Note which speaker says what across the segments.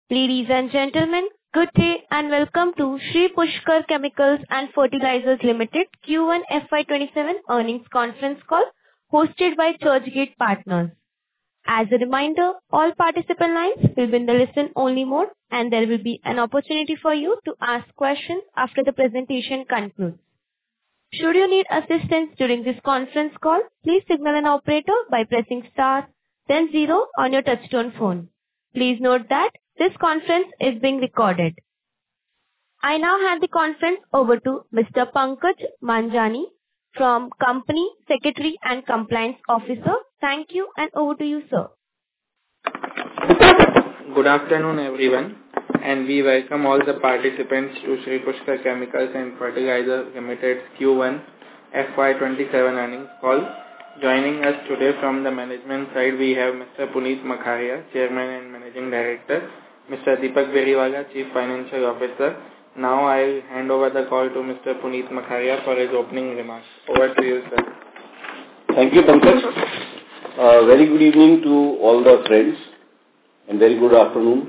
Speaker 1: Ladies and gentlemen, good day and welcome to Sri Pushkar Chemicals and Fertilizers Limited Q1 FY27 earnings conference call hosted by Churchgate Partners. As a reminder, all participant lines will be in the listen-only mode and there will be an opportunity for you to ask questions after the presentation concludes. Should you need assistance during this conference call, please signal an operator by pressing star, then 0 on your touchtone phone. Please note that this conference is being recorded. I now hand the conference over to Mr. Pankaj Manjani from Company Secretary and Compliance Officer. Thank you and over to you, sir.
Speaker 2: Good afternoon, everyone, and we welcome all the participants to Sri Pushkar Chemicals and Fertilizers Limited Q1 FY27 earnings call. Joining us today from the management side, we have Mr. Puneet Makharia, Chairman and Managing Director, Mr. Deepak Beriwala, Chief Financial Officer. Now I'll hand over the call to Mr. Puneet Makharia for his opening remarks. Over to you, sir.
Speaker 3: Thank you, Pankaj. Very good evening to all the friends and very good afternoon.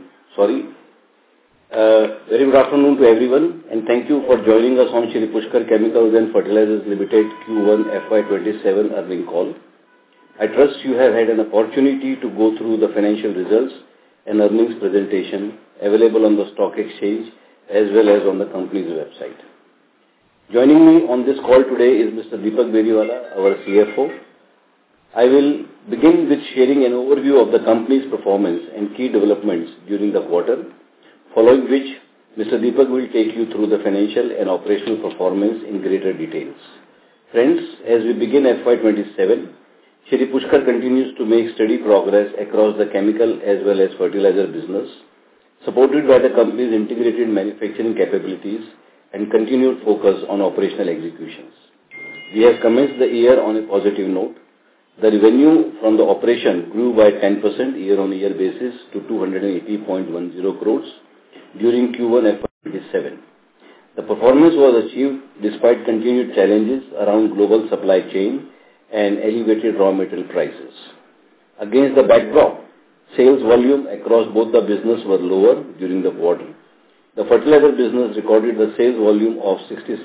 Speaker 3: Very good afternoon to everyone and thank you for joining us on Sri Pushkar Chemicals and Fertilizers Limited Q1 FY27 earnings call. I trust you have had an opportunity to go through the financial results and earnings presentation available on the stock exchange as well as on the company's website. Joining me on this call today is Mr. Deepak Beriwala, our CFO. I will begin with sharing an overview of the company's performance and key developments during the quarter, following which Mr. Deepak will take you through the financial and operational performance in greater details. Friends, as we begin FY27, Sri Pushkar continues to make steady progress across the chemical as well as fertilizer business, supported by the company's integrated manufacturing capabilities and continued focus on operational executions. We have commenced the year on a positive note. The revenue from the operation grew by 10% year-on-year basis to 280.10 crores during Q1 FY27. The performance was achieved despite continued challenges around global supply chain and elevated raw material prices. Against the backdrop, sales volume across both the business were lower during the quarter. The fertilizer business recorded the sales volume of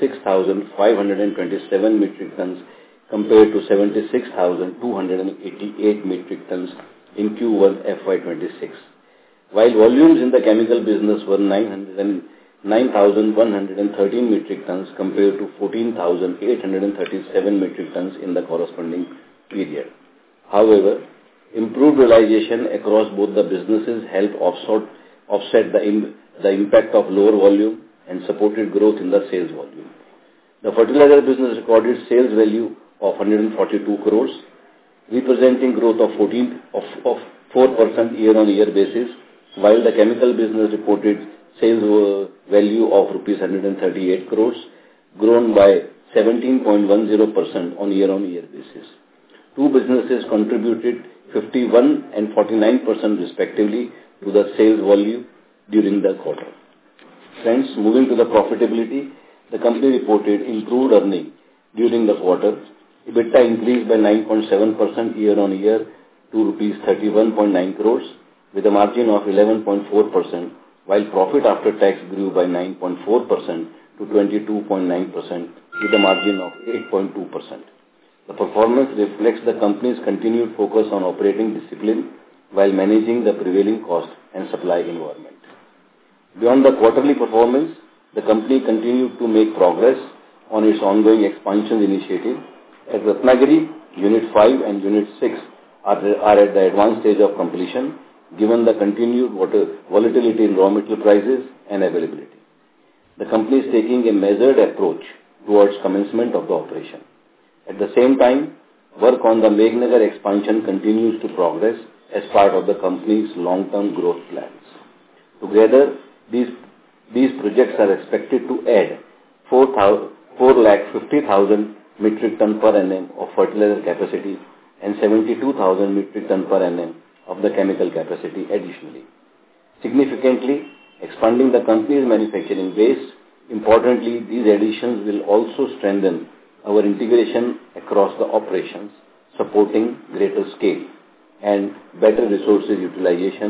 Speaker 3: 66,527 metric tons compared to 76,288 metric tons in Q1 FY26. While volumes in the chemical business were 9,113 metric tons compared to 14,837 metric tons in the corresponding period. However, improved realization across both the businesses helped offset the impact of lower volume and supported growth in the sales volume. The fertilizer business recorded sales value of 142 crores, representing growth of 4% year-on-year basis, while the chemical business reported sales value of rupees 138 crores, grown by 17.10% on year-on-year basis. Two businesses contributed 51 and 49% respectively to the sales volume during the quarter. Friends, moving to the profitability, the company reported improved earnings during the quarter. EBITDA increased by 9.7% year-on-year to rupees 31.9 crores with a margin of 11.4%, while profit after tax grew by 9.4% to 22.9% with a margin of 8.2%. The performance reflects the company's continued focus on operating discipline while managing the prevailing cost and supply environment. Beyond the quarterly performance, the company continued to make progress on its ongoing expansion initiative. At Ratnagiri, Unit 5 and Unit 6 are at the advanced stage of completion, given the continued volatility in raw material prices and availability. The company is taking a measured approach towards commencement of the operation. At the same time, work on the Megnagar expansion continues to progress as part of the company's long-term growth plans. Together, these projects are expected to add 450,000 metric ton per annum of fertilizer capacity and 72,000 metric ton per annum of the chemical capacity additionally. Significantly, expanding the company's manufacturing base. Importantly, these additions will also strengthen our integration across the operations, supporting greater scale and better resources utilization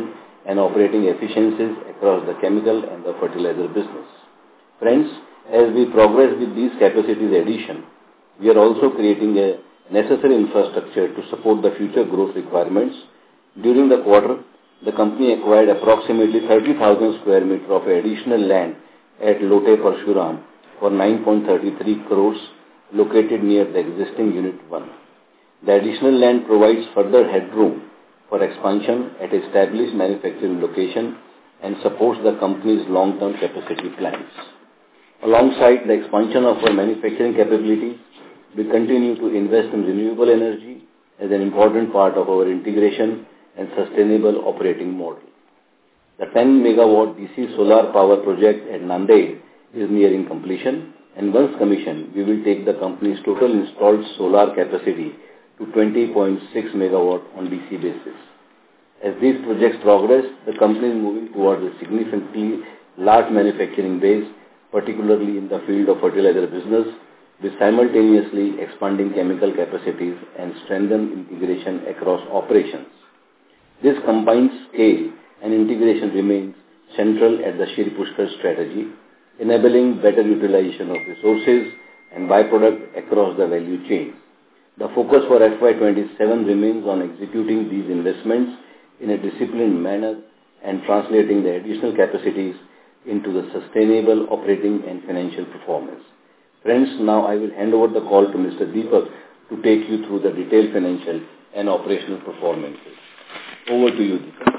Speaker 3: and operating efficiencies across the chemical and the fertilizer business. Friends, as we progress with these capacities addition, we are also creating a necessary infrastructure to support the future growth requirements. During the quarter, the company acquired approximately 30,000 square meters of additional land at Lote Parshuram for 9.33 crores located near the existing Unit 1. The additional land provides further headroom for expansion at established manufacturing location and supports the company's long-term capacity plans. Alongside the expansion of our manufacturing capabilities, we continue to invest in renewable energy as an important part of our integration and sustainable operating model. The 10 megawatt DC solar power project at Nanded is nearing completion, and once commissioned, we will take the company's total installed solar capacity to 20.6 megawatt on DC basis. As these projects progress, the company is moving towards a significantly large manufacturing base, particularly in the field of fertilizer business, with simultaneously expanding chemical capacities and strengthen integration across operations. This combined scale and integration remains central at the Shri Pushkar strategy, enabling better utilization of resources and byproduct across the value chain. The focus for FY27 remains on executing these investments in a disciplined manner and translating the additional capacities into the sustainable operating and financial performance. Friends, now I will hand over the call to Mr. Deepak to take you through the detailed financial and operational performances. Over to you, Deepak.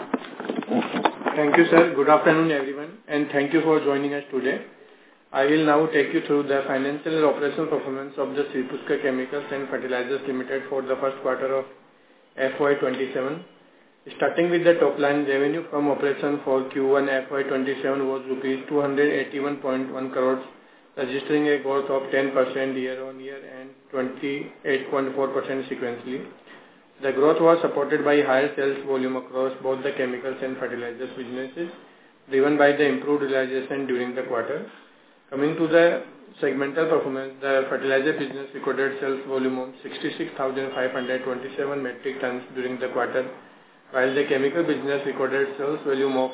Speaker 2: Thank you, sir. Good afternoon, everyone, and thank you for joining us today. I will now take you through the financial and operational performance of the Shri Pushkar Chemicals and Fertilizers Limited for the first quarter of FY27. Starting with the top line, revenue from operation for Q1 FY27 was rupees 281.1 crores, registering a growth of 10% year-on-year and 28.4% sequentially. The growth was supported by higher sales volume across both the chemicals and fertilizers businesses, driven by the improved realization during the quarter. Coming to the segmental performance, the fertilizer business recorded sales volume of 66,527 metric tons during the quarter, while the chemical business recorded sales volume of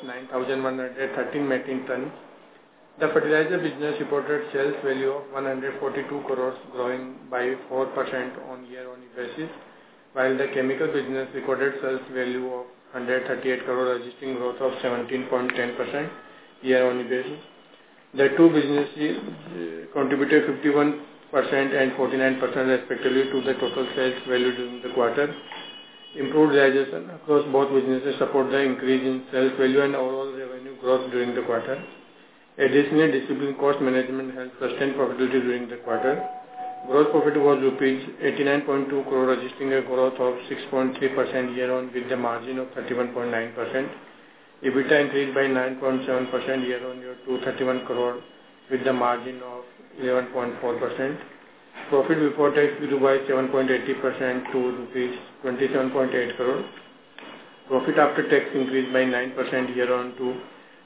Speaker 2: 9,113 metric tons. The fertilizer business reported sales value of 142 crores, growing by 4% on year-on-year basis, while the chemical business recorded sales value of 138 crores, registering growth of 17.10% year-on-year basis. The two businesses contributed 51% and 49% respectively to the total sales value during the quarter. Improved realization across both businesses support the increase in sales value and overall revenue growth during the quarter. Additionally, disciplined cost management helped sustain profitability during the quarter. Gross profit was rupees 89.2 crore, registering a growth of 6.3% year-on with a margin of 31.9%. EBITDA increased by 9.7% year-on-year to 31 crore with the margin of 11.4%. Profit before tax grew by 7.80% to rupees 27.8 crore. Profit after tax increased by 9% year-on to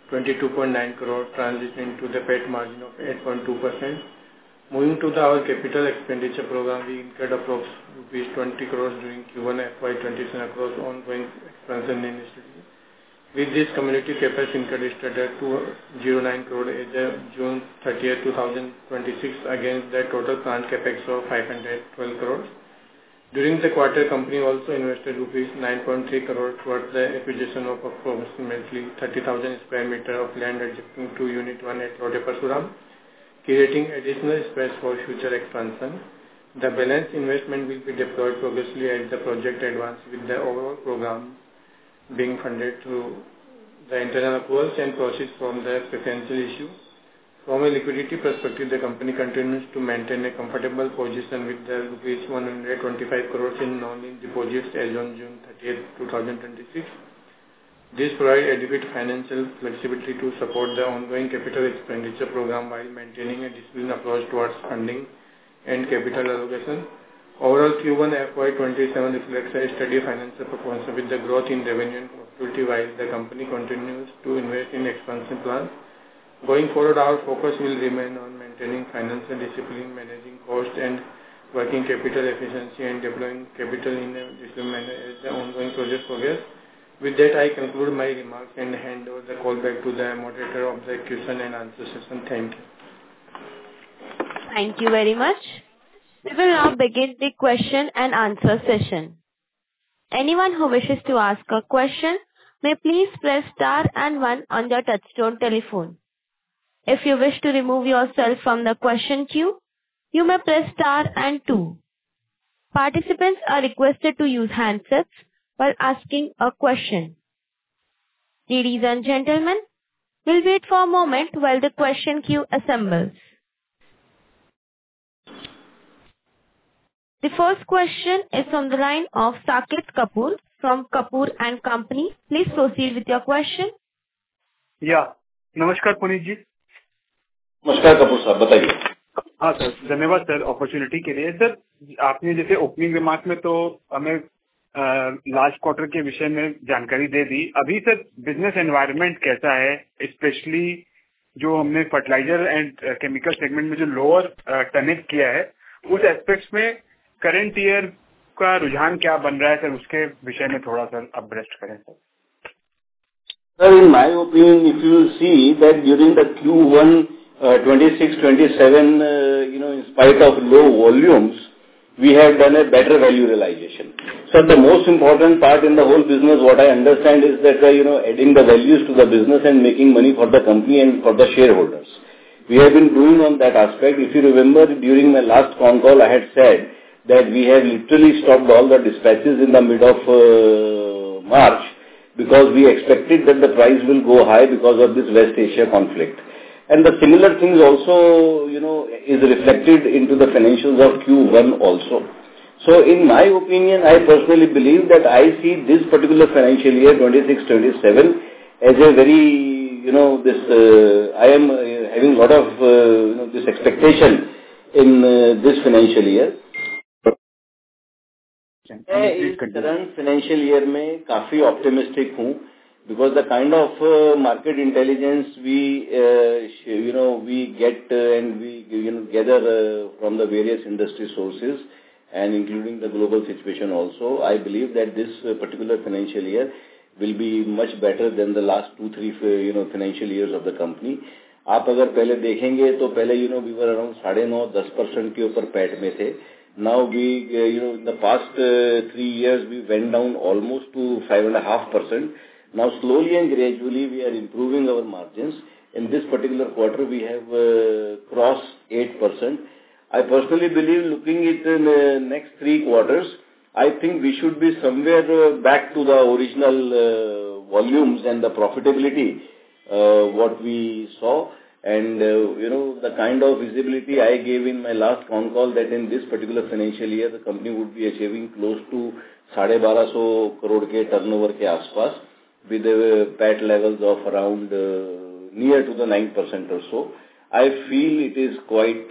Speaker 2: 22.9 crore, transitioning to the PAT margin of 8.2%. Moving to our capital expenditure program, we incurred approximately 20 crores during Q1 FY27 across ongoing expansion initiatives. With this, community capex incurred stood at 209 crore as of June 30, 2026 against the total planned capex of 512 crores. During the quarter, company also invested rupees 9.3 crore towards the acquisition of approximately 30,000 square meter of land adjacent to Unit 1 at Lote Parshuram, creating additional space for future expansion. The balance investment will be deployed progressively as the project advances, with the overall program being funded through the internal accruals and proceeds from the preferential issue. From a liquidity perspective, the company continues to maintain a comfortable position with the rupees 125 crores in non-linked deposits as on June 30, 2026. This provides adequate financial flexibility to support the ongoing capital expenditure program while maintaining a disciplined approach towards funding and capital allocation. Overall, Q1 FY27 reflects a steady financial performance with the growth in revenue and profitability while the company continues to invest in expansion plans. Going forward, our focus will remain on maintaining financial discipline, managing cost and working capital efficiency, and deploying capital in a disciplined manner as the ongoing project progress. With that, I conclude my remarks and hand over the call back to the moderator of the question and answer session. Thank you.
Speaker 1: Thank you very much. We will now begin the question and answer session. Anyone who wishes to ask a question may please press star and one on their touchtone telephone. If you wish to remove yourself from the question queue, you may press star and two. Participants are requested to use handsets while asking a question. Ladies and gentlemen, we'll wait for a moment while the question queue assembles. The first question is from the line of Saket Kapoor from Kapoor and Company. Please proceed with your question.
Speaker 4: Yeah. नमस्कार पुनीत जी.
Speaker 3: नमस्कार कपूर साहब, बताइए.
Speaker 4: हाँ sir, धन्यवाद sir opportunity के लिए. Sir, आपने जैसे ओपनिंग रिमार्क में तो हमें लास्ट क्वार्टर के विषय में जानकारी दे दी. अभी सर बिजनेस एनवायरनमेंट कैसा है, स्पेशली जो हमने फर्टिलाइजर एंड केमिकल सेगमेंट में जो लोअर टर्निंग किया है, उस एस्पेक्ट्स में करंट ईयर का रुझान क्या बन रहा है सर, उसके विषय में थोड़ा सर अपब्रेस्ट करें sir.
Speaker 3: Sir, in my opinion, if you will see that during the Q1 26-27, in spite of low volumes, we have done a better value realization. So the most important part in the whole business, what I understand is that, adding the values to the business and making money for the company and for the shareholders. We have been doing on that aspect. If you remember, during my last con call, I had said that we have literally stopped all the dispatches in the mid of March, because we expected that the price will go high because of this West Asia conflict. And the similar things also, is reflected into the financials of Q1 also. So in my opinion, I personally believe that I see this particular financial year, 26-27, as a very, I am having a lot of, this expectation in this financial year. मैं इस current financial year में काफी optimistic हूँ, because the kind of market intelligence we get and we gather from the various industry sources and including the global situation also, I believe that this particular financial year will be much better than the last 2-3 financial years of the company. आप अगर पहले देखेंगे तो पहले we were around 9.5-10% के ऊपर PAT में थे. Now we, in the past 3 years, we went down almost to 5.5%. Now slowly and gradually we are improving our margins. In this particular quarter, we have crossed 8%. I personally believe, looking at the next 3 quarters, I think we should be somewhere back to the original volumes and the profitability what we saw. And, the kind of visibility I gave in my last con call that in this particular financial year, the company would be achieving close to 1250 crore के turnover के आसपास with PAT levels of around near to the 9% or so. I feel it is quite,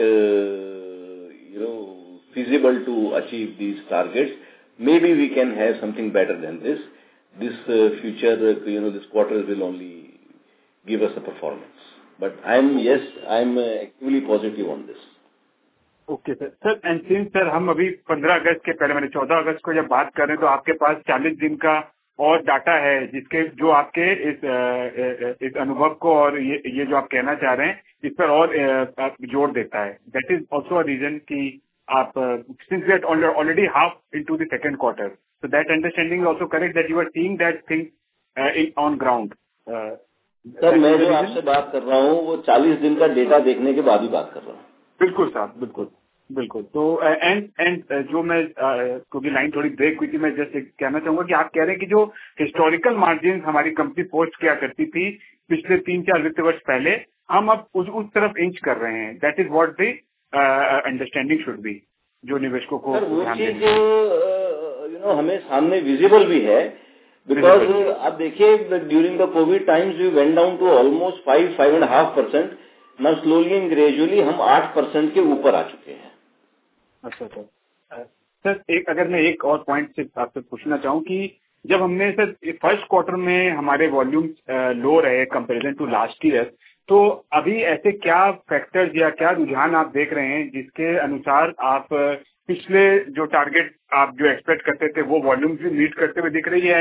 Speaker 3: feasible to achieve these targets. Maybe we can have something better than this. This future, this quarter will only give us a performance. But I'm actually positive on this.
Speaker 4: Okay sir. Sir and since sir हम अभी 15 अगस्त के पहले, मैंने 14 अगस्त को जब बात कर रहे हैं, तो आपके पास 40 दिन का और डाटा है जिसके जो आपके इस अनुभव को और ये जो आप कहना चाह रहे हैं इस पर और जोर देता है. That is also a reason कि आप since we are already half into the second quarter, so that understanding also correct that you are seeing that thing on ground.
Speaker 3: Sir मैं जो आपसे बात कर रहा हूँ वो 40 दिन का डेटा देखने के बाद ही बात कर रहा हूँ.
Speaker 4: बिल्कुल साहब, बिल्कुल. तो एंड जो मैं क्योंकि लाइन थोड़ी ब्रेक हुई थी, मैं जस्ट कहना चाहूंगा कि आप कह रहे हैं कि जो हिस्टोरिकल मार्जिन हमारी कंपनी पोस्ट किया करती थी पिछले 3-4 वित्त वर्ष पहले, हम अब उस तरफ इंच कर रहे हैं. That is what the understanding should be, जो निवेशकों को
Speaker 3: ध्यान देना. हमें सामने विजिबल भी है. Because आप देखिए, during the COVID times we went down to almost 5.5%. Now slowly and gradually हम 8% के ऊपर आ चुके हैं.
Speaker 4: अच्छा सर, अगर मैं एक और पॉइंट से आपसे पूछना चाहूँ कि जब हमने सर फर्स्ट क्वार्टर में हमारे वॉल्यूम लो रहे कंपैरिजन टू लास्ट ईयर, तो अभी ऐसे क्या फैक्टर्स या क्या रुझान आप देख रहे हैं जिसके अनुसार आप पिछले जो टारगेट आप जो एक्सपेक्ट करते थे वो वॉल्यूम्स भी मीट करते हुए दिख रही है, एंड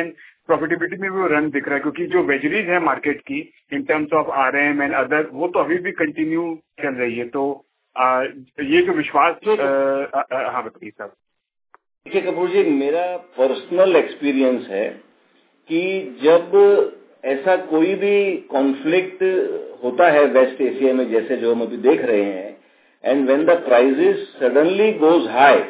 Speaker 4: प्रॉफिटेबिलिटी में भी वो रन दिख रहा है, क्योंकि जो वेजरीज है मार्केट की in terms of RM and other, वो तो अभी भी कंटिन्यू चल रही है। तो ये जो विश्वास हाँ बताइए साहब।
Speaker 3: देखिए कपूर जी, मेरा पर्सनल एक्सपीरियंस है कि जब ऐसा कोई भी कॉन्फ्लिक्ट होता है वेस्ट एशिया में, जैसे जो हम अभी देख रहे हैं, and when the prices suddenly goes high,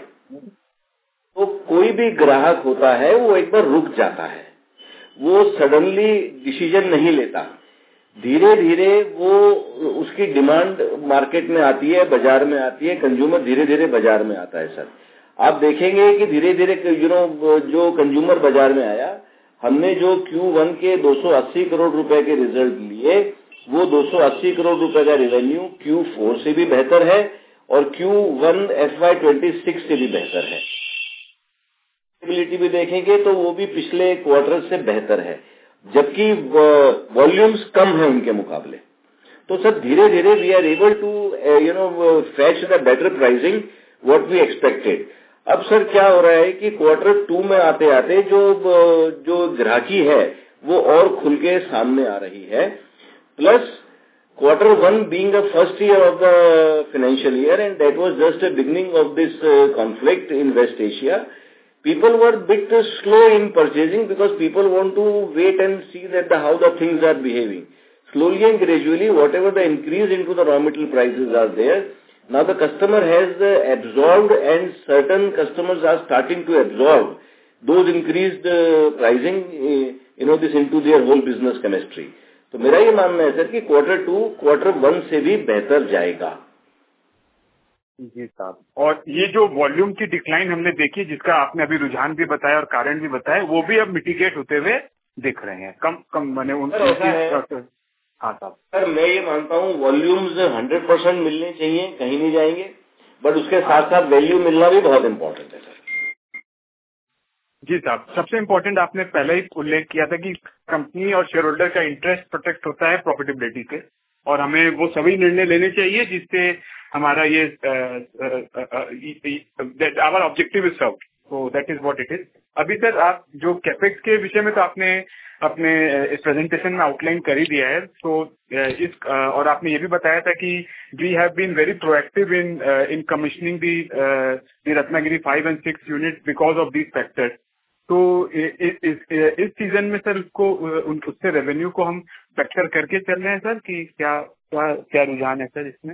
Speaker 3: तो कोई भी ग्राहक होता है वो एक बार रुक जाता है, वो सडनली डिसीजन नहीं लेता। धीरे धीरे वो उसकी डिमांड मार्केट में आती है, बाजार में आती है, कंज्यूमर धीरे धीरे बाजार में आता है। सर आप देखेंगे कि धीरे धीरे जो कंज्यूमर बाजार में आया, हमने जो Q1 के 280 करोड़ रुपए के रिजल्ट लिए, वो 280 करोड़ रुपए का रेवेन्यू Q4 से भी बेहतर है और Q1 FY26 से भी बेहतर है। स्टेबिलिटी भी देखेंगे तो वो भी पिछले क्वार्टर से बेहतर है, जबकि वॉल्यूम्स कम है उनके मुकाबले। तो सर धीरे धीरे we are able to fetch the better pricing what we expected. अब सर क्या हो रहा है कि क्वार्टर 2 में आते आते जो ग्राहकी है वो और खुल के सामने आ रही है, plus quarter 1 being the first year of the financial year and that was just a beginning of this conflict in West Asia, people were bit slow in purchasing because people want to wait and see that how the things are behaving. Slowly and gradually, whatever the increase into the raw material prices are there, now the customer has absorbed and certain customers are starting to absorb those increased pricing, this into their whole business chemistry. तो मेरा ये मानना है sir कि quarter 2 quarter 1 से भी बेहतर जाएगा।
Speaker 4: जी साहब, और ये जो वॉल्यूम की डिक्लाइन हमने देखी, जिसका आपने अभी रुझान भी बताया और कारण भी बताया, वो भी अब मिटिगेट होते हुए दिख रहे हैं। कम मैंने हाँ साहब,
Speaker 3: सर मैं ये मानता हूँ वॉल्यूम्स 100% मिलने चाहिए, कहीं नहीं जाएंगे, बट उसके साथ साथ वैल्यू मिलना भी बहुत इम्पोर्टेंट है सर।
Speaker 4: जी साहब, सबसे इम्पोर्टेंट आपने पहले ही उल्लेख किया था कि कंपनी और शेयर होल्डर का इंटरेस्ट प्रोटेक्ट होता है प्रॉफिटेबिलिटी से, और हमें वो सभी निर्णय लेने चाहिए जिससे हमारा ये our objective is served, so that is what it is. अभी सर आप जो कैपेक्स के विषय में तो आपने अपने इस प्रेजेंटेशन में आउटलाइन कर ही दिया है, तो और आपने ये भी बताया था कि we have been very proactive in commissioning the Ratnagiri 5 and 6 unit because of these factors. तो इस सीजन में सर उससे रेवेन्यू को हम फैक्टर करके चल रहे हैं सर, कि क्या रुझान है सर इसमें?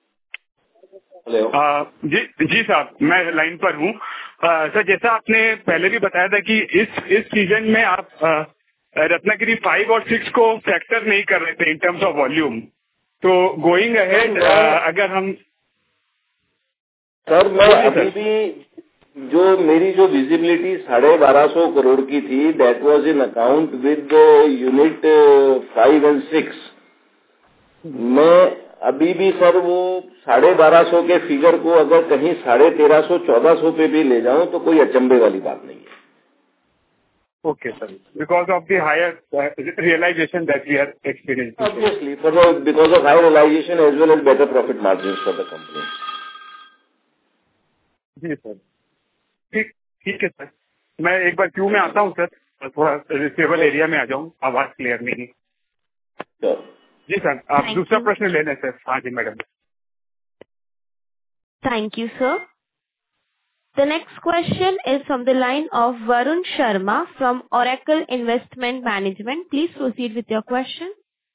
Speaker 4: जी साहब, मैं लाइन पर हूँ सर। जैसा आपने पहले भी बताया था कि इस सीजन में आप रत्नागिरी 5 और 6 को फैक्टर नहीं कर रहे थे इन टर्म्स ऑफ वॉल्यूम, तो गोइंग अहेड अगर हम
Speaker 3: सर मैं अभी भी मेरी जो विजिबिलिटी 1250 करोड़ की थी, that was in account with unit 5 and 6। मैं अभी भी सर वो 1250 के फिगर को अगर कहीं 1350-1400 पे भी ले जाऊं तो कोई अचंभे वाली बात नहीं है।
Speaker 4: Okay sir, because of the higher realisation that we are experiencing.
Speaker 3: Obviously because of high realisation as well as better profit margin for the company.
Speaker 4: जी सर, ठीक है सर। मैं एक बार क्यू में आता हूँ सर, थोड़ा रिसेबल एरिया में आ जाऊँ, आवाज क्लियर नहीं है। जी सर, आप दूसरा प्रश्न ले लें सर। हाँ जी madam.
Speaker 1: Thank you sir. The next question is from the line of Varun Sharma from Oracle Investment Management. Please proceed with your question.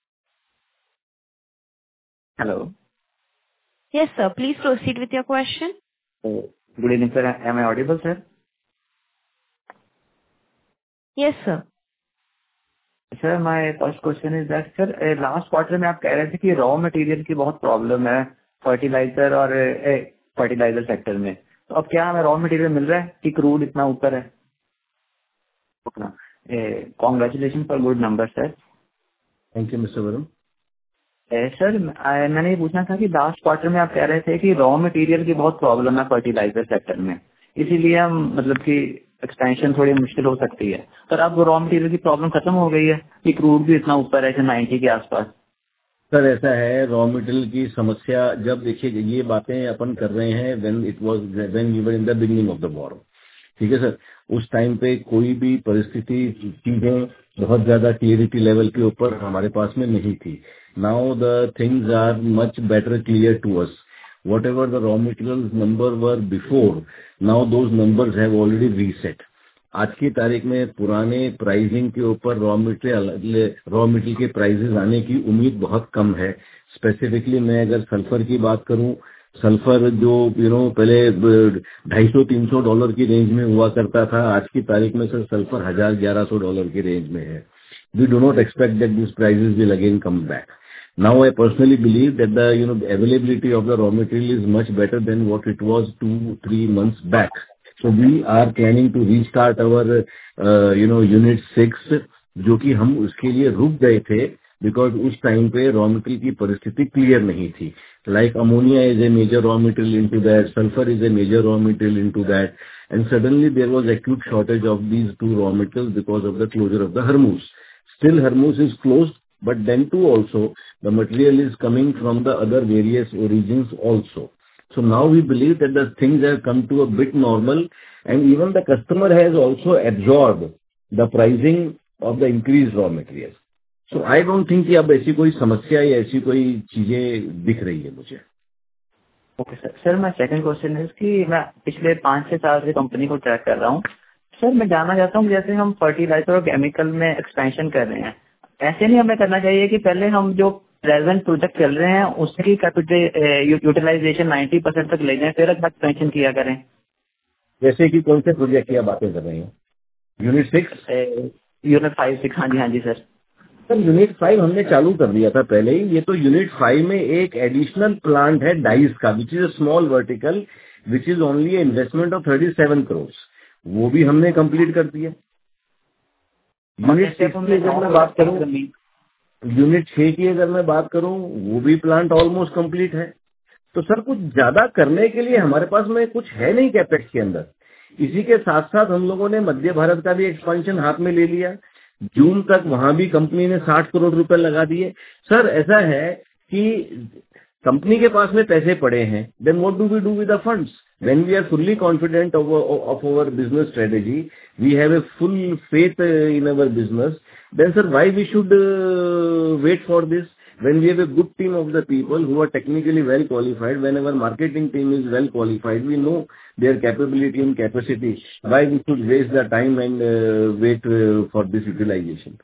Speaker 5: Hello.
Speaker 1: Yes sir, please proceed with your question.
Speaker 5: Good evening sir. Am I audible sir?
Speaker 1: Yes sir.
Speaker 5: Sir, my first question is that sir, last quarter में आप कह रहे थे कि raw material की बहुत problem है fertiliser और फर्टिलाइजर सेक्टर में, तो अब क्या हमें रॉ मटेरियल मिल रहा है कि क्रूड इतना ऊपर है? Congratulation for good number sir.
Speaker 3: Thank you mister Varun.
Speaker 5: Sir मैंने ये पूछना था कि लास्ट क्वार्टर में आप कह रहे थे कि रॉ मटेरियल की बहुत प्रॉब्लम है फर्टिलाइजर सेक्टर में, इसीलिए हम मतलब कि एक्सपेंशन थोड़ी मुश्किल हो सकती है, पर अब रॉ मटेरियल की प्रॉब्लम खत्म हो गई है कि क्रूड भी इतना ऊपर है 90 के आसपास।
Speaker 3: सर ऐसा है, रॉ मटेरियल की समस्या जब देखिए ये बातें अपन कर रहे हैं when we were in the beginning of the war, ठीक है सर। उस टाइम पे कोई भी परिस्थिति चीजें बहुत ज्यादा क्लियरिटी लेवल के ऊपर हमारे पास में नहीं थी। Now the things are much better clear to us. Whatever the raw materials number were before, now those numbers have already reset. आज की तारीख में पुराने प्राइसिंग के ऊपर रॉ मटेरियल के प्राइसेस आने की उम्मीद बहुत कम है। स्पेसिफिकली मैं अगर सल्फर की बात करूं, सल्फर जो पहले $250-300 की रेंज में हुआ करता था, आज की तारीख में सर सल्फर $1,000-1,100 की रेंज में है। We do not expect that this prices will again come back. Now I personally believe that the availability of the raw material is much better than what it was 2-3 months back. So we are planning to restart our unit 6, जो कि हम उसके लिए रुक गए थे because उस time पे रॉ मटेरियल की परिस्थिति क्लियर नहीं थी। Like ammonia is a major raw material into that, sulfur is a major raw material into that, and suddenly there was acute shortage of these two raw materials because of the closure of the Hormuz. Still Hormuz is closed, but then too also the material is coming from the other various origins also. So now we believe that the things have come to a bit normal, and even the customer has also absorbed the pricing of the increased raw materials. So I don't think कि अब ऐसी कोई समस्या या ऐसी कोई चीजें दिख रही है मुझे।
Speaker 5: Okay sir. सर मैं सेकंड क्वेश्चन है कि मैं पिछले 5-6 साल से कंपनी को ट्रैक कर रहा हूँ। सर मैं जानना चाहता हूँ, जैसे हम फर्टिलाइजर और केमिकल में एक्सपेंशन कर रहे हैं, ऐसे नहीं हमें करना चाहिए कि पहले हम जो प्रेजेंट प्रोजेक्ट चल रहे हैं उसकी कैपिटल यूटिलाइजेशन 90% तक ले जाएं, फिर एक्सपेंशन किया करें।
Speaker 3: जैसे कि कौन से प्रोजेक्ट की आप बातें कर रहे हैं? Unit 6,
Speaker 5: unit 5-6। हाँ जी सर।
Speaker 3: सर यूनिट 5 हमने चालू कर दिया था पहले ही। ये तो यूनिट 5 में एक एडिशनल प्लांट है डाइस का, which is a small vertical, which is only investment of 37 crore. वो भी हमने कंप्लीट कर दिया। यूनिट 6 की अगर मैं बात करूं, यूनिट 6 की अगर मैं बात करूं, वो भी प्लांट ऑलमोस्ट कंप्लीट है। तो सर कुछ ज्यादा करने के लिए हमारे पास में कुछ है नहीं कैपेक्स के अंदर। इसी के साथ साथ हम लोगों ने मध्य भारत का भी एक्सपेंशन हाथ में ले लिया। जून तक वहां भी कंपनी ने 60 करोड़ रुपए लगा दिए। सर ऐसा है कि कंपनी के पास में पैसे पड़े हैं, then what do we do with the funds? When we are fully confident of our business strategy, we have a full faith in our business, then sir, why we should wait for this? When we have a good team of the people who are technically well qualified, when our marketing team is well qualified, we know their capability and capacity, why we should waste the time and wait for this utilization?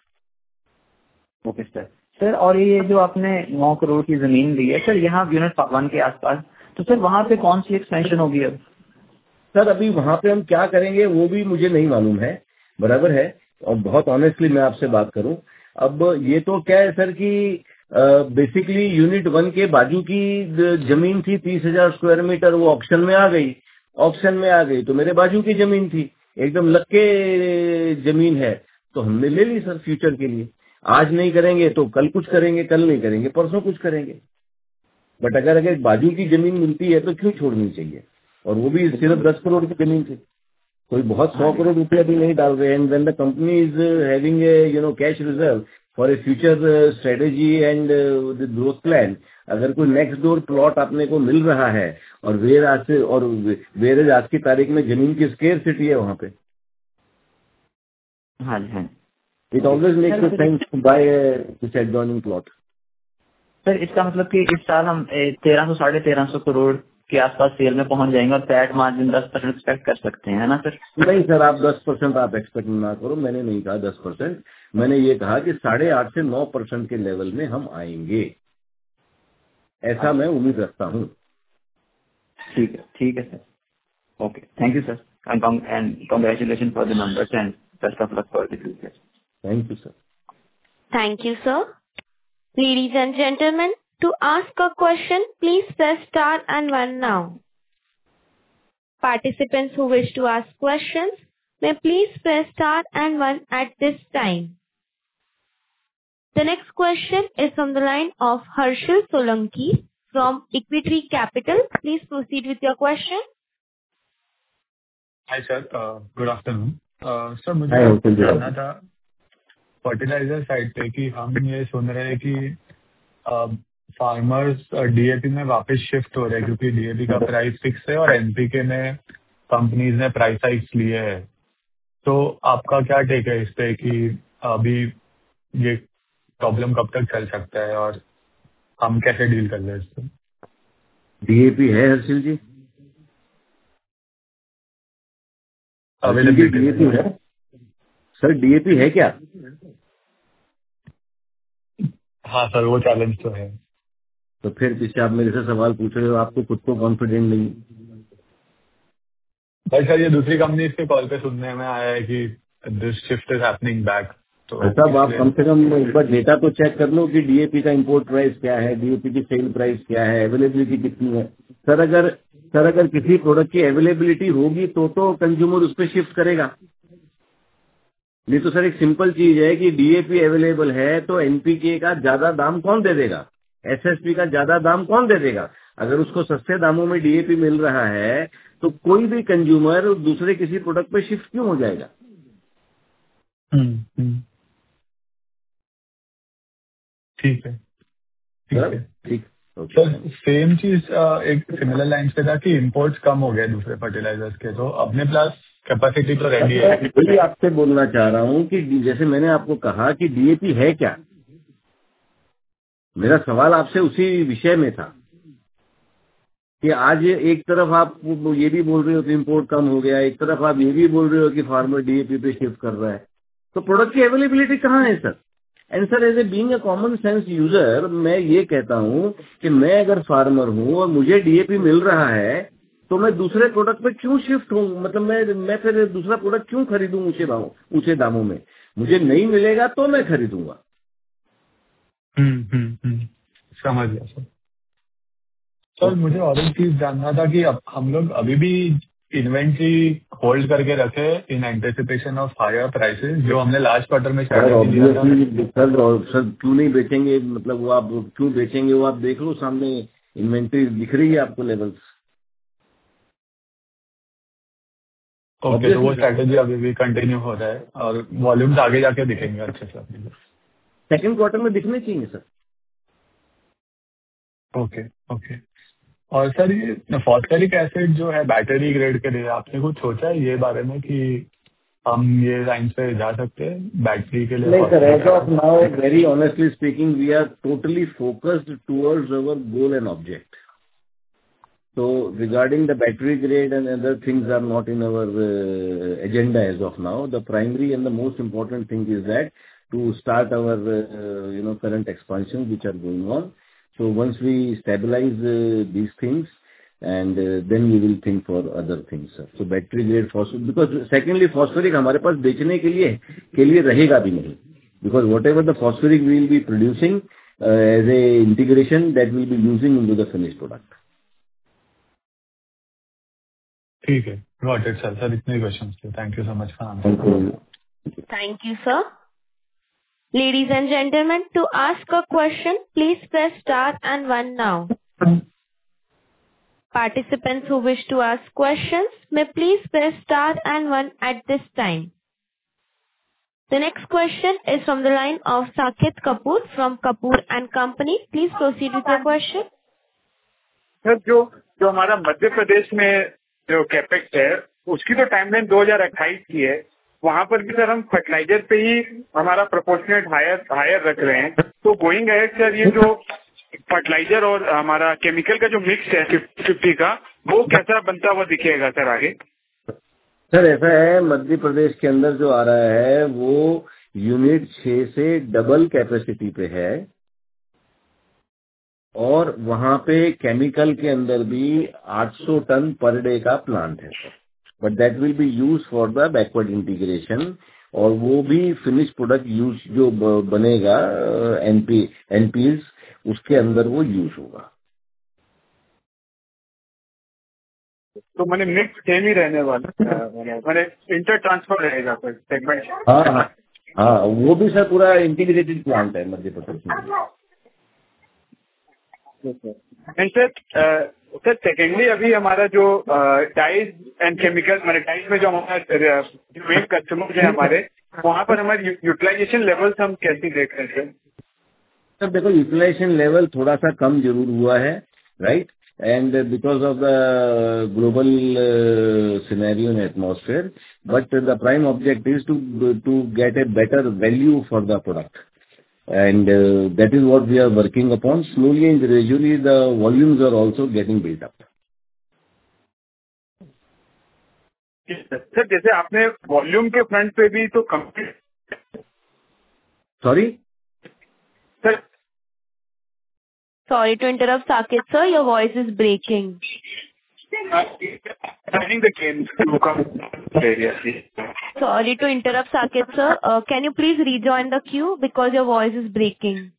Speaker 5: Okay sir. और ये जो आपने 9 करोड़ की जमीन ली है sir यहाँ unit 1 के आसपास, तो सर वहाँ पे कौन सी एक्सपेंशन होगी अब?
Speaker 3: सर अभी वहाँ पे हम क्या करेंगे वो भी मुझे नहीं मालूम है, बराबर है। और बहुत ऑनेस्टली मैं आपसे बात करूं, अब ये तो क्या है सर कि बेसिकली यूनिट 1 के बाजू की जमीन थी 30,000 स्क्वायर मीटर, वो ऑक्शन में आ गई तो मेरे बाजू की जमीन थी, एकदम लग के जमीन है, तो हमने ले ली सर फ्यूचर के लिए। आज नहीं करेंगे तो कल कुछ करेंगे, कल नहीं करेंगे परसों कुछ करेंगे। बट अगर बाजू की जमीन मिलती है तो क्यों छोड़नी चाहिए? और वो भी सिर्फ 10 करोड़ की जमीन थी, कोई बहुत 100 करोड़ रुपया भी नहीं डाल रहे हैं। And when the company is having a cash reserve for a future strategy and the growth plan, अगर कोई नेक्स्ट डोर प्लॉट आपने को मिल रहा है और वेयर आज की तारीख में जमीन की स्केर्सिटी है वहां पे,
Speaker 5: हाँ जी
Speaker 3: it always makes sense to buy this adjoining plot.
Speaker 5: Sir इसका मतलब कि इस साल हम 1300-1350 करोड़ के आसपास सेल में पहुंच जाएंगे और पैट मार्जिन 10% एक्सपेक्ट कर सकते हैं, है ना सर?
Speaker 3: नहीं सर, आप 10% आप एक्सपेक्ट ना करो। मैंने नहीं कहा 10%, मैंने ये कहा कि 8.5 से 9% के लेवल में हम आएंगे, ऐसा मैं उम्मीद रखता हूँ।
Speaker 5: ठीक है sir. Okay, thank you sir and congratulation for the numbers and best of luck for the future.
Speaker 3: Thank you sir.
Speaker 1: Thank you, sir. Ladies and gentlemen, to ask a question, please press star and 1 now. Participants who wish to ask questions may please press star and 1 at this time. The next question is from the line of Harshil Solanki from Equity Capital. Please proceed with your question.
Speaker 6: Hi sir, good afternoon. Sir मुझे जानना था fertiliser side पे कि हम ये सुन रहे हैं कि फार्मर्स डीएपी में वापस शिफ्ट हो रहे हैं क्योंकि डीएपी का प्राइस फिक्स है और एनपीके में कंपनीज ने प्राइस हाइक्स लिए हैं, तो आपका क्या टेक है इस पे कि अभी ये प्रॉब्लम कब तक चल सकता है और हम कैसे डील कर रहे हैं इसको?
Speaker 3: डीएपी है हर्षिल जी?
Speaker 6: अवेलेबिलिटी
Speaker 3: डीएपी है सर? डीएपी है क्या?
Speaker 6: हाँ सर, वो चैलेंज तो है।
Speaker 3: तो फिर पीछे आप मेरे से सवाल पूछ रहे हो, आपको खुद को कॉन्फिडेंट नहीं?
Speaker 6: भाई सर, ये दूसरी कंपनी के कॉल पे सुनने में आया है कि this shift is happening back, तो
Speaker 3: साहब आप कम से कम एक बार डेटा तो चेक कर लो कि डीएपी का इंपोर्ट प्राइस क्या है, डीएपी की सेल प्राइस क्या है, अवेलेबिलिटी कितनी है। सर अगर किसी प्रोडक्ट की अवेलेबिलिटी होगी तो कंज्यूमर उस पर शिफ्ट करेगा। नहीं तो सर एक सिंपल चीज है कि डीएपी अवेलेबल है तो एनपीके का ज्यादा दाम कौन दे देगा, एसएसपी का ज्यादा दाम कौन दे देगा? अगर उसको सस्ते दामों में डीएपी मिल रहा है तो कोई भी कंज्यूमर दूसरे किसी प्रोडक्ट पे शिफ्ट क्यों हो जाएगा?
Speaker 6: ठीक है, ठीक है।
Speaker 3: ठीक।
Speaker 6: सर सेम चीज एक सिमिलर लाइंस पे था कि इंपोर्ट्स कम हो गए दूसरे फर्टिलाइजर्स के, तो अपने पास कैपेसिटी तो रेडी है।
Speaker 3: वही आपसे बोलना चाह रहा हूँ कि जैसे मैंने आपको कहा कि डीएपी है क्या, मेरा सवाल आपसे उसी विषय में था कि आज एक तरफ आप ये भी बोल रहे हो कि इंपोर्ट कम हो गया, एक तरफ आप ये भी बोल रहे हो कि फार्मर डीएपी पे शिफ्ट कर रहा है, तो प्रोडक्ट की अवेलेबिलिटी कहाँ है sir? And sir as a being a common sense user मैं ये कहता हूँ कि मैं अगर फार्मर हूँ और मुझे डीएपी मिल रहा है तो मैं दूसरे प्रोडक्ट पे क्यों शिफ्ट हूँ? मतलब मैं फिर दूसरा प्रोडक्ट क्यों खरीदूं ऊंचे दामों में? मुझे नहीं मिलेगा तो मैं खरीदूंगा।
Speaker 6: समझ गया सर। सर मुझे और एक चीज जानना था कि अब हम लोग अभी भी इन्वेंट्री होल्ड करके रखे in anticipation of higher prices, जो हमने लास्ट क्वार्टर में स्ट्रैटेजी लिया था।
Speaker 3: सर क्यों नहीं बेचेंगे? मतलब वो आप क्यों बेचेंगे? वो आप देख लो, सामने इन्वेंट्री दिख रही है आपको लेवल्स।
Speaker 6: ओके, तो वो स्ट्रैटेजी अभी भी कंटिन्यू हो रहा है और वॉल्यूम्स आगे जाके दिखेंगे अच्छे से?
Speaker 3: सेकंड क्वार्टर में दिखने चाहिए सर।
Speaker 6: Okay okay. और सर ये फॉस्फेरिक एसिड जो है बैटरी ग्रेड के लिए, आपने कुछ सोचा है ये बारे में कि हम ये लाइन पे जा सकते हैं बैटरी के लिए?
Speaker 3: नहीं sir, as of now very honestly speaking we are totally focused towards our goal and object. So regarding the battery grade and other things are not in our agenda as of now. The primary and the most important thing is that to start our current expansions which are going on. So once we stabilize these things and then we will think for other things, sir. So battery grade phosphoric, because secondly phosphoric हमारे पास बेचने के लिए रहेगा भी नहीं, because whatever the phosphoric we will be producing as a integration that we will be using into the finished product.
Speaker 6: ठीक है, got it sir. Sir इतने क्वेश्चंस थे, thank you so much for answering.
Speaker 1: Thank you, sir. Ladies and gentlemen, to ask a question, please press star and one now. Participants who wish to ask questions may please press star and one at this time. The next question is from the line of Saket Kapoor from Kapoor and Company. Please proceed with your question.
Speaker 4: Sir जो हमारा मध्य प्रदेश में जो capex है उसकी तो timeline 2028 की है, वहां पर भी सर हम फर्टिलाइजर पे ही हमारा प्रोपोर्शनेट हायर रख रहे हैं। तो गोइंग अहेड सर ये जो फर्टिलाइजर और हमारा केमिकल का जो मिक्स है 50-50 का, वो कैसा बनता हुआ दिखेगा सर आगे?
Speaker 3: सर ऐसा है, मध्य प्रदेश के अंदर जो आ रहा है वो यूनिट 6 से डबल कैपेसिटी पे है और वहां पे केमिकल के अंदर भी 800 टन पर डे का प्लांट है, but that will be use for the backward integration और वो भी फिनिश प्रोडक्ट यूज जो बनेगा एनपीज उसके अंदर वो यूज होगा।
Speaker 4: तो मैंने मिक्स सेम ही रहने वाला, मैंने इंटर ट्रांसफर रहेगा सर सेगमेंट?
Speaker 3: हाँ, वो भी सर पूरा इंटीग्रेटेड प्लांट है मध्य प्रदेश में।
Speaker 4: सर सेकेंडली अभी हमारा जो डाइज एंड केमिकल, मैंने डाइज में जो हमारा मेन कस्टमर्स है हमारे, वहाँ पर हमारे यूटिलाइजेशन लेवल्स हम कैसे देख रहे हैं सर?
Speaker 3: देखो यूटिलाइजेशन लेवल थोड़ा सा कम जरूर हुआ है, right, and because of the global scenario and atmosphere. But the prime object is to get a better value for the product. And that is what we are working upon. Slowly and gradually, the volumes are also getting built up.
Speaker 4: Sir जैसे आपने volume के front पे भी तो
Speaker 3: Sorry?
Speaker 4: Sir
Speaker 1: Sorry to interrupt, Saket sir, your voice is breaking.
Speaker 4: planning the games to come area.
Speaker 1: Sorry to interrupt, Saket sir. Can you please rejoin the queue because your voice is breaking?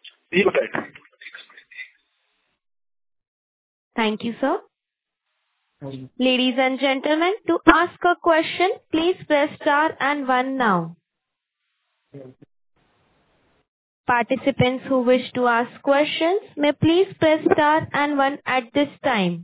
Speaker 1: Thank you, sir. Ladies and gentlemen, to ask a question, please press star and one now. Participants who wish to ask questions may please press star and one at this time.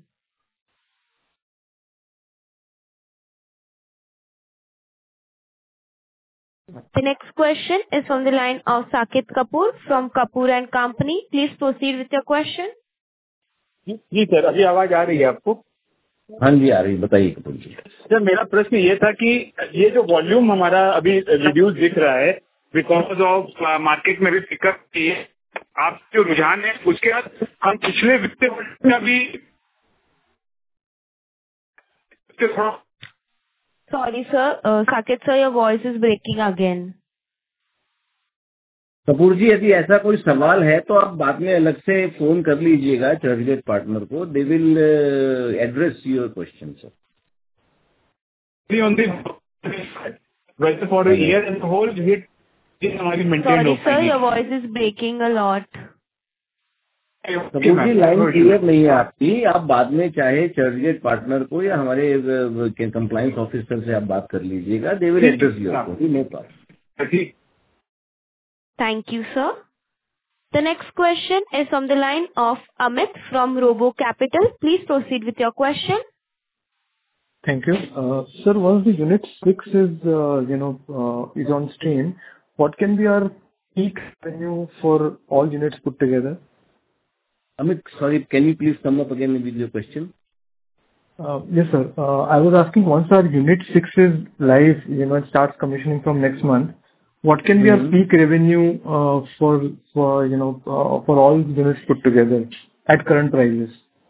Speaker 1: The next question is from the line of Saket Kapoor from Kapoor and Company. Please proceed with your question.
Speaker 4: जी sir, अभी आवाज आ रही है आपको?
Speaker 3: हाँ जी आ रही, बताइए कपूर जी।
Speaker 4: Sir मेरा प्रश्न ये था कि ये जो वॉल्यूम हमारा अभी रिड्यूस दिख रहा है बिकॉज ऑफ मार्केट में भी पिकअप की है, आप जो रुझान है उसके बाद हम पिछले वित्तीय वर्ष में अभी
Speaker 1: Sorry, sir. Saket sir, your voice is breaking again.
Speaker 3: Kapoor जी, यदि ऐसा कोई सवाल है तो आप बाद में अलग से फोन कर लीजिएगा चर्चगेट पार्टनर को. They will address your question sir.
Speaker 4: वैसे for year end whole hit हमारी maintain.
Speaker 1: Sorry, sir, your voice is breaking a lot.
Speaker 3: Kapoor ji, line clear नहीं है आपकी. आप बाद में चाहे चर्चगेट पार्टनर को या हमारे कंप्लायंस ऑफिसर से आप बात कर लीजिएगा. They will address your question. No problem.
Speaker 1: Thank you, sir. The next question is from the line of Amit from Robo Capital. Please proceed with your question.
Speaker 7: Thank you. Sir, once the unit 6 is on stream, what can be our peak revenue for all units put together?
Speaker 3: Amit, sorry, can you please come up again with your question?
Speaker 7: Yes, sir. I was asking, once our unit 6 is live, it starts commissioning from next month, what can be our peak revenue for all units put together at current prices?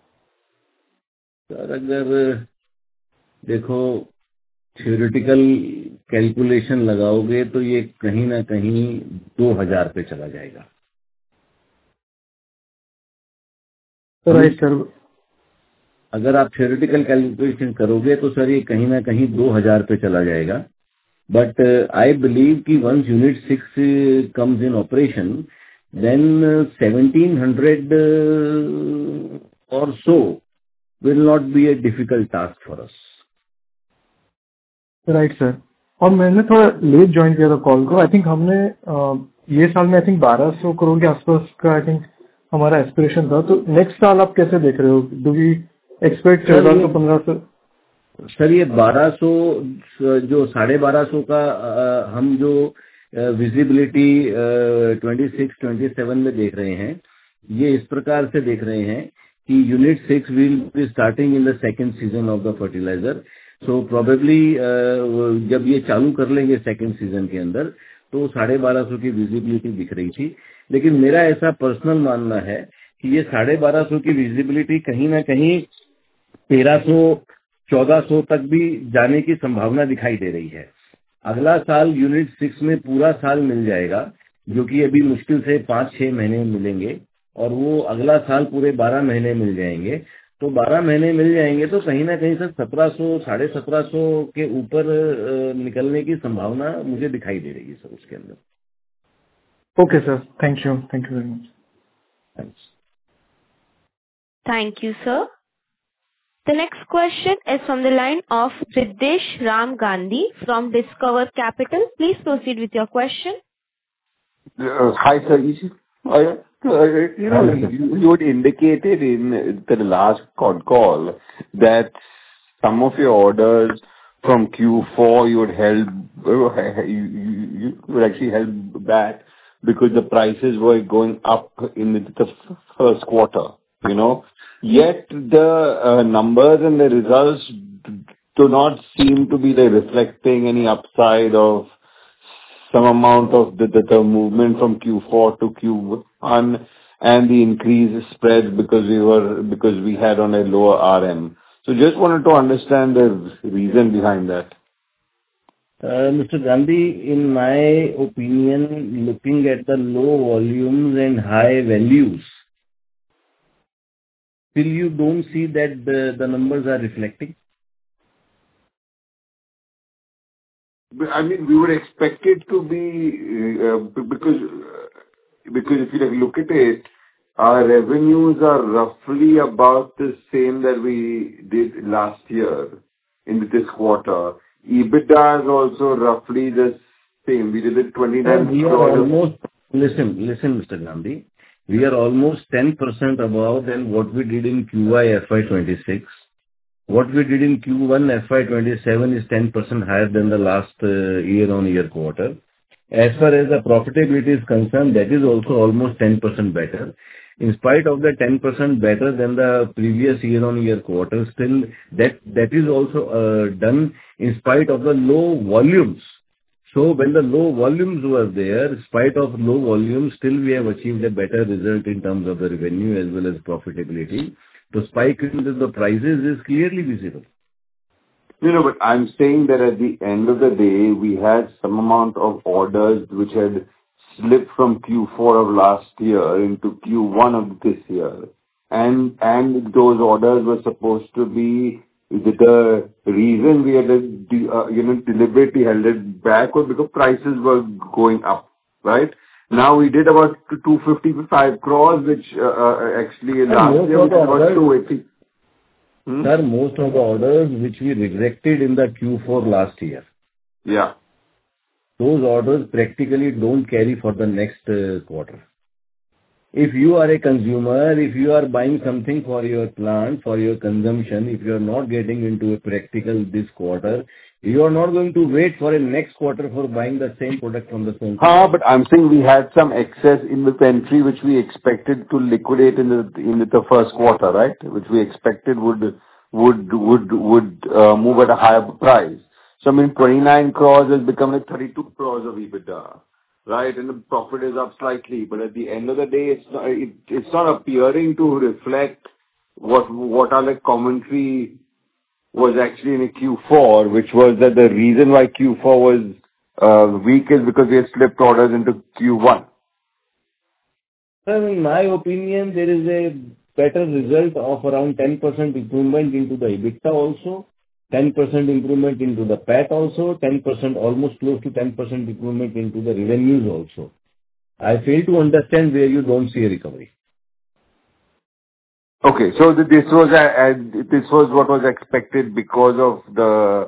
Speaker 3: Sir अगर देखो theoretical calculation लगाओगे तो ये कहीं ना कहीं 2000 पे चला जाएगा.
Speaker 7: Right sir.
Speaker 3: अगर आप थ्योरेटिकल कैलकुलेशन करोगे तो सर ये कहीं ना कहीं 2000 पे चला जाएगा. But I believe कि once Unit 6 comes in operation, then 1700 or so will not be a difficult task for us.
Speaker 7: Right, sir. और मैंने थोड़ा लेट ज्वाइन किया था कॉल को. आई थिंक हमने ये साल में 1200 करोड़ के आसपास का आई थिंक हमारा एस्पिरेशन था. तो नेक्स्ट साल आप कैसे देख रहे हो? Do we expect 1400-1500?
Speaker 3: सर ये 1200 जो 1250 का हम जो विजिबिलिटी 26-27 में देख रहे हैं, ये इस प्रकार से देख रहे हैं कि unit 6 will be starting in the second season of the fertilizer. So probably जब ये चालू कर लेंगे सेकंड सीजन के अंदर तो 1250 की विजिबिलिटी दिख रही थी. लेकिन मेरा ऐसा पर्सनल मानना है कि ये 1250 की विजिबिलिटी कहीं ना कहीं 1300-1400 तक भी जाने की संभावना दिखाई दे रही है. अगला साल यूनिट 6 में पूरा साल मिल जाएगा, जो कि अभी मुश्किल से 5-6 महीने मिलेंगे, और वो अगला साल पूरे 12 महीने मिल जाएंगे. तो 12 महीने मिल जाएंगे तो कहीं ना कहीं सर 1700-1750 के ऊपर निकलने की संभावना मुझे दिखाई दे रही है सर उसके अंदर.
Speaker 7: Okay sir, thank you very much.
Speaker 3: Thanks.
Speaker 1: Thank you, sir. The next question is from the line of Riddesh Ram Gandhi from Discover Capital. Please proceed with your question.
Speaker 8: Hi, sir. You had indicated in the last call that some of your orders from Q4 you would actually held back because the prices were going up in the first quarter. Yet the numbers and the results do not seem to be reflecting any upside of some amount of the movement from Q4 to Q1 and the increased spread because we had on a lower RM. So just wanted to understand the reason behind that.
Speaker 3: Mr. Gandhi, in my opinion, looking at the low volumes and high values, still you don't see that the numbers are reflecting?
Speaker 8: I mean, we would expect it to be because if you look at it, our revenues are roughly about the same that we did last year in this quarter. EBITDA is also roughly the same. We did it 29 crores.
Speaker 3: Listen, Mr. Gandhi. We are almost 10% above than what we did in QY FY26. What we did in Q1 FY27 is 10% higher than the last year-on-year quarter. As far as the profitability is concerned, that is also almost 10% better. In spite of the 10% better than the previous year-on-year quarter, still that is also done in spite of the low volumes. So when the low volumes were there, in spite of low volumes, still we have achieved a better result in terms of the revenue as well as profitability. The spike in the prices is clearly visible.
Speaker 8: But I'm saying that at the end of the day, we had some amount of orders which had slipped from Q4 of last year into Q1 of this year. And those orders were supposed to be the reason we had deliberately held it back was because prices were going up, right? Now we did about 255 crores, which actually last year was about 280.
Speaker 3: Sir, most of the orders which we rejected in the Q4 last year.
Speaker 8: Yeah.
Speaker 3: Those orders practically don't carry for the next quarter. If you are a consumer, if you are buying something for your plant, for your consumption, if you are not getting into a practical this quarter, you are not going to wait for a next quarter for buying the same product from the same company.
Speaker 8: But I'm saying we had some excess inventory which we expected to liquidate in the first quarter, right? Which we expected would move at a higher price. So I mean, 29 crores has become like 32 crores of EBITDA, right? And the profit is up slightly, but at the end of the day, it's not appearing to reflect what our commentary was actually in a Q4, which was that the reason why Q4 was weak is because we had slipped orders into Q1.
Speaker 3: Sir, in my opinion, there is a better result of around 10% improvement into the EBITDA also, 10% improvement into the PAT also, 10%, almost close to 10% improvement into the revenues also. I fail to understand where you don't see a recovery.
Speaker 8: Okay, so this was what was expected because of the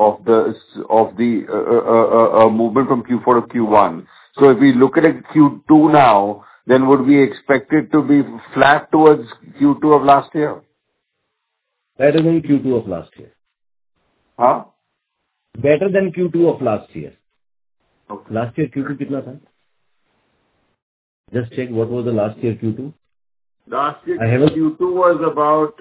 Speaker 8: movement from Q4 to Q1. So if we look at it Q2 now, then would we expect it to be flat towards Q2 of last year?
Speaker 3: Better than Q2 of last year.
Speaker 8: Huh?
Speaker 3: Better than Q2 of last year.
Speaker 8: Okay.
Speaker 3: Last year Q2 kitna tha? Just check what was the last year Q2.
Speaker 8: Last year Q2 was about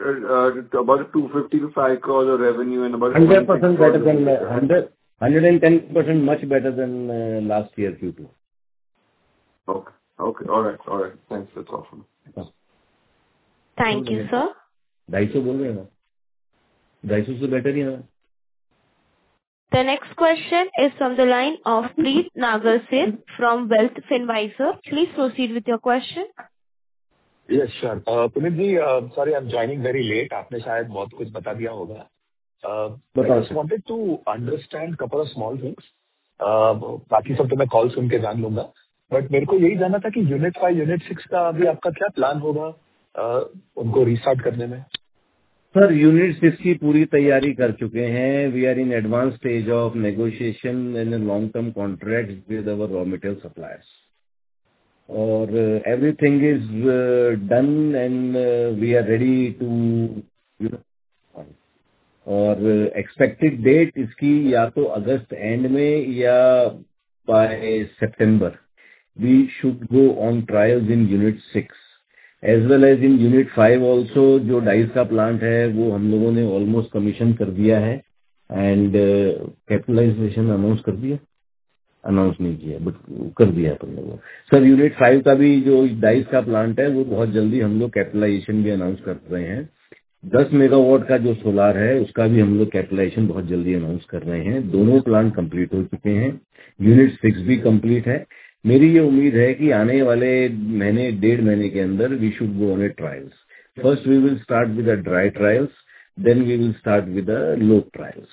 Speaker 8: 255 crores of revenue and about
Speaker 3: 100% better than 110% much better than last year Q2.
Speaker 8: Okay. All right. Thanks. That's all from me.
Speaker 1: Thank you, sir.
Speaker 3: 250 बोल रहे हैं ना? 250 से better ही है.
Speaker 1: The next question is from the line of Preet Nagarse from Wealth Finvisor. Please proceed with your question.
Speaker 6: Yes, sure. Puneet ji, sorry, I'm joining very late. आपने शायद बहुत कुछ बता दिया होगा. I just wanted to understand couple of small things. बाकी सब तो मैं कॉल सुन के जान लूंगा. But मेरे को यही जानना था कि यूनिट 5, यूनिट 6 का अभी आपका क्या प्लान होगा उनको रीस्टार्ट करने में?
Speaker 3: सर, यूनिट 6 की पूरी तैयारी कर चुके हैं. We are in advance stage of negotiation in long term contract with our raw material suppliers. और everything is done and we are ready to और एक्सपेक्टेड डेट इसकी या तो अगस्त एंड में या बाय सितंबर we should go on trials in unit 6. As well as in unit 5 also जो डाइस का प्लांट है वो हम लोगों ने ऑलमोस्ट कमीशन कर दिया है एंड कैपिटलाइजेशन अनाउंस नहीं किया बट कर दिया है तुम लोगों। सर यूनिट 5 का भी जो डाइस का प्लांट है वो बहुत जल्दी हम लोग कैपिटलाइजेशन भी अनाउंस कर रहे हैं। 10 मेगावाट का जो सोलार है उसका भी हम लोग कैपिटलाइजेशन बहुत जल्दी अनाउंस कर रहे हैं। दोनों प्लांट कंप्लीट हो चुके हैं, यूनिट 6 भी कंप्लीट है। मेरी ये उम्मीद है कि आने वाले महीने 1.5 महीने के अंदर we should go on a trials. First we will start with the dry trials, then we will start with the load trials.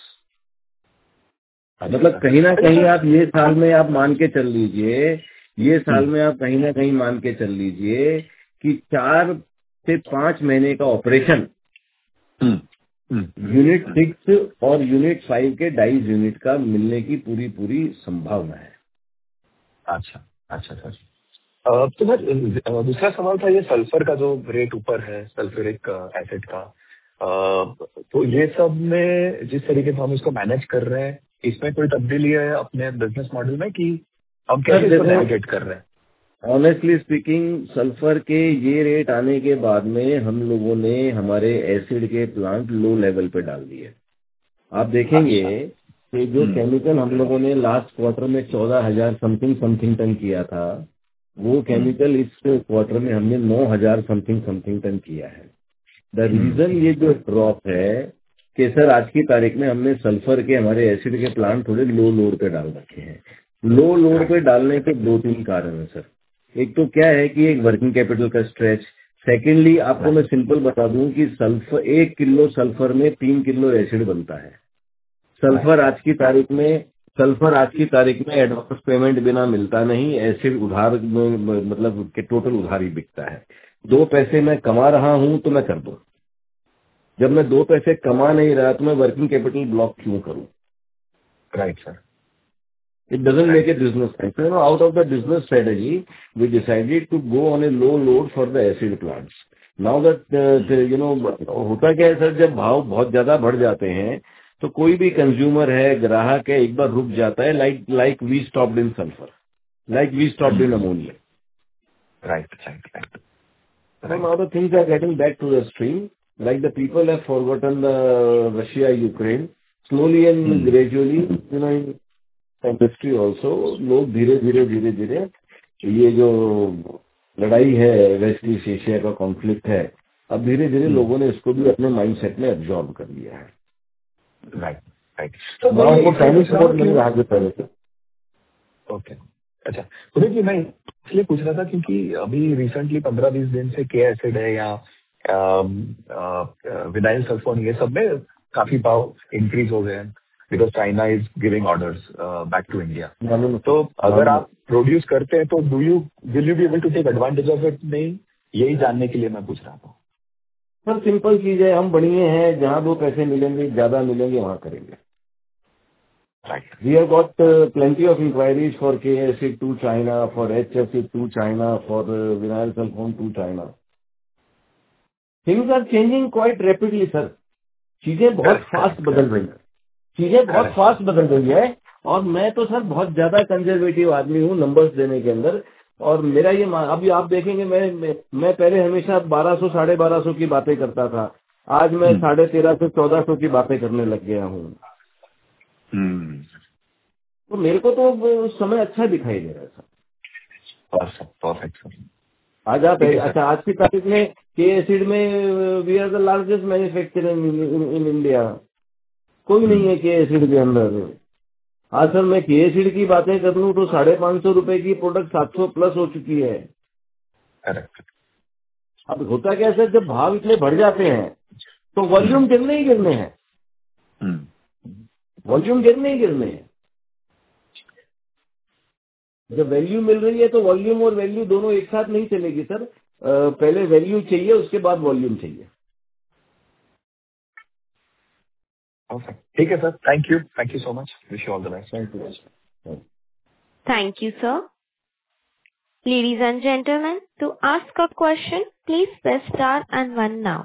Speaker 3: मतलब कहीं ना कहीं आप ये साल में आप मान के चल लीजिए, ये साल में आप कहीं ना कहीं मान के चल लीजिए कि 4 से 5 महीने का ऑपरेशन यूनिट 6 और यूनिट 5 के डाइस यूनिट का मिलने की पूरी संभावना है।
Speaker 6: अच्छा अच्छा अच्छा। तो सर दूसरा सवाल था, ये सल्फर का जो रेट ऊपर है, सल्फ्यूरिक एसिड का, तो ये सब में जिस तरीके से हम इसको मैनेज कर रहे हैं, इसमें कोई तब्दीली है अपने बिजनेस मॉडल में कि हम कैसे इसको नेविगेट कर रहे हैं?
Speaker 3: ऑनेस्टली स्पीकिंग, सल्फर के ये रेट आने के बाद में हम लोगों ने हमारे एसिड के प्लांट लो लेवल पे डाल दिए। आप देखेंगे कि जो केमिकल हम लोगों ने लास्ट क्वार्टर में 14,000 समथिंग टन किया था, वो केमिकल इस क्वार्टर में हमने 9,000 समथिंग टन किया है। द रीजन ये जो ड्रॉप है कि सर आज की तारीख में हमने सल्फर के हमारे एसिड के प्लांट थोड़े लो लोड पे डाल रखे हैं। लो लोड पे डालने के 2-3 कारण है सर। एक तो क्या है कि एक वर्किंग कैपिटल का स्ट्रेच, सेकेंडली आपको मैं सिंपल बता दूं कि सल्फर 1 किलो सल्फर में 3 किलो एसिड बनता है। सल्फर आज की तारीख में एडवांस पेमेंट बिना मिलता नहीं, एसिड उधार मतलब कि टोटल उधार ही बिकता है। 2 पैसे मैं कमा रहा हूं तो मैं कर दूं, जब मैं 2 पैसे कमा नहीं रहा तो मैं वर्किंग कैपिटल ब्लॉक क्यों करूं?
Speaker 6: Right sir.
Speaker 3: It doesn't make a business sense. You know, out of the business strategy, we decided to go on a low load for the acid plants. Now that होता क्या है sir, जब भाव बहुत ज्यादा बढ़ जाते हैं तो कोई भी कंज्यूमर है, ग्राहक है, एक बार रुक जाता है, like we stopped in sulfur, like we stopped in ammonia.
Speaker 6: Right.
Speaker 3: So now the things are getting back to the stream. Like the people have forgotten the Russia, Ukraine. Slowly and gradually, industry also लोग धीरे धीरे ये जो लड़ाई है west east Asia का conflict है, अब धीरे धीरे लोगों ने इसको भी अपने माइंडसेट में एब्जॉर्ब कर लिया है।
Speaker 6: राइट।
Speaker 3: तो वो टाइमिंग सपोर्ट नहीं रहा पहले से।
Speaker 6: ओके, अच्छा उदय जी, मैं इसलिए पूछ रहा था क्योंकि अभी रिसेंटली 15-20 दिन से के एसिड है या विनाइल सल्फोन, ये सब में काफी भाव इंक्रीज हो गए हैं because China is giving orders back to India. तो अगर आप प्रोड्यूस करते हैं तो will you be able to take advantage of it? नहीं, यही जानने के लिए मैं पूछ रहा था।
Speaker 3: सर सिंपल चीज है, हम बढ़िए हैं, जहाँ 2 पैसे मिलेंगे ज्यादा मिलेंगे वहाँ करेंगे।
Speaker 6: Right.
Speaker 3: We have got plenty of inquiries for K-acid to China, for H-acid to China, for vinyl sulfone to China. Things are changing quite rapidly, sir. चीजें बहुत फास्ट बदल रही है और मैं तो सर बहुत ज्यादा कंजर्वेटिव आदमी हूँ नंबर्स देने के अंदर। और मेरा ये अभी आप देखेंगे, मैं पहले हमेशा 1200 1250 की बातें करता था, आज मैं 1350 1400 की बातें करने लग गया हूँ। तो मेरे को तो समय अच्छा दिखाई दे रहा है सर।
Speaker 6: Perfect sir.
Speaker 3: आज आप अच्छा आज की तारीख में के एसिड में we are the largest manufacturer in India, कोई नहीं है के एसिड के अंदर। आज सर मैं के एसिड की बातें कर लूं तो 550 रुपए की प्रोडक्ट 700 प्लस हो चुकी है। अब होता क्या सर, जब भाव इतने बढ़ जाते हैं तो वॉल्यूम गिरने ही गिरने हैं, वॉल्यूम गिरने ही गिरने हैं। जब वैल्यू मिल रही है तो वॉल्यूम और वैल्यू दोनों एक साथ नहीं चलेगी सर, पहले वैल्यू चाहिए उसके बाद वॉल्यूम चाहिए।
Speaker 6: ठीक है sir, thank you so much, wish you all the best.
Speaker 1: Thank you, sir. Ladies and gentlemen, to ask a question, please press star and 1 now.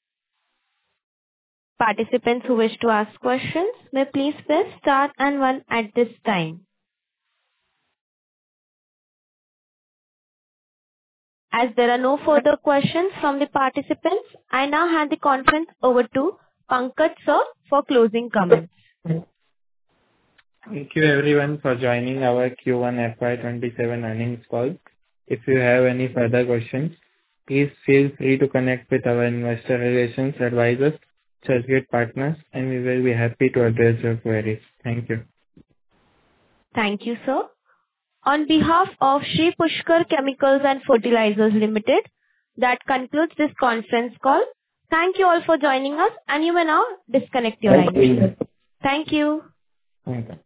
Speaker 1: Participants who wish to ask questions may please press star and 1 at this time. As there are no further questions from the participants, I now hand the conference over to Pankaj sir for closing comments.
Speaker 2: Thank you everyone for joining our Q1 FY27 earnings call. If you have any further questions, please feel free to connect with our investor relations advisors, Churchgate Partners, and we will be happy to address your queries. Thank you.
Speaker 1: Thank you, sir. On behalf of Shri Pushkar Chemicals and Fertilizers Limited, that concludes this conference call. Thank you all for joining us, and you may now disconnect your lines. Thank you.
Speaker 2: Okay.